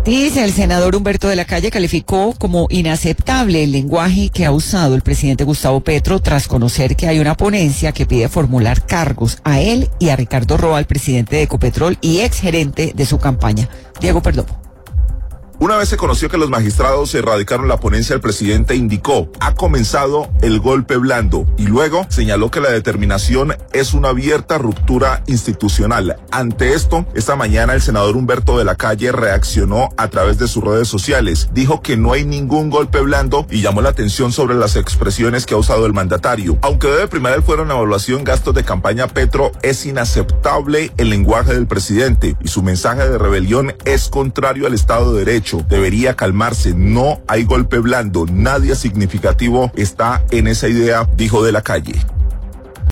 Dice, el senador Humberto de la Calle calificó como inaceptable el lenguaje que ha usado el presidente Gustavo Petro tras conocer que hay una ponencia que pide formular cargos a él y a Ricardo Roa, el presidente de Ecopetrol y exgerente de su campaña. Diego Perdomo. Una vez se conoció que los magistrados erradicaron la ponencia, el presidente indicó: ha comenzado el golpe blando, y luego señaló que la determinación es una abierta ruptura institucional. Ante esto, esta mañana el senador Humberto de la Calle reaccionó a través de sus redes sociales. Dijo que no hay ningún golpe blando y llamó la atención sobre las expresiones que ha usado el mandatario. Aunque debe primar el fuero en evaluación gastos de campaña Petro, es inaceptable el lenguaje del presidente y su mensaje de rebelión es contrario al Estado de Derecho. Debería calmarse, no hay golpe blando, nadie significativo está en esa idea, dijo de la Calle.